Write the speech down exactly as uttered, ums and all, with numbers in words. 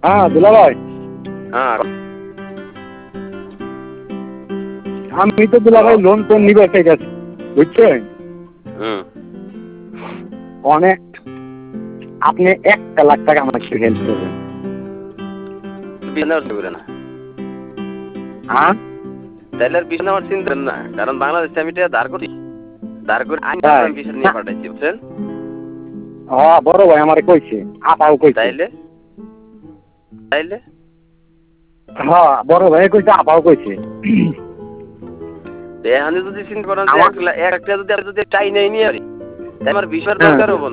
হ্যাঁ দুলা ভাই, হ্যাঁ আমি তো দুলা ভাই লোন টোন নিবে ঠিক আছে, বুঝছেন? হুম অনেক, আপনি একটা লাখ টাকা আমাকে হেল্প করবেন। বিছানা করে না হ্যাঁ তাহলে আর বিছানা আমার চিন্তা না, কারণ বাংলাদেশে আমি এটা ধার করি, ধার করে আইন তাই? আমি বিছানা নিয়ে পাঠাইছি, বুঝছেন? হ্যাঁ বড় ভাই আমারে কইছে, আপাও কইছে। তাইলে তাইলে হ্যাঁ বড় ভাই কইছে, আপাও কইছে। এখানে যদি চিন্তা করেন যে আমার এক লাখ এক লাখ টাকা যদি আমি যদি টাই নাই নিয়ে আসি, তাই আমার বিশ হাজার হ্যাঁ দরকার হবো না।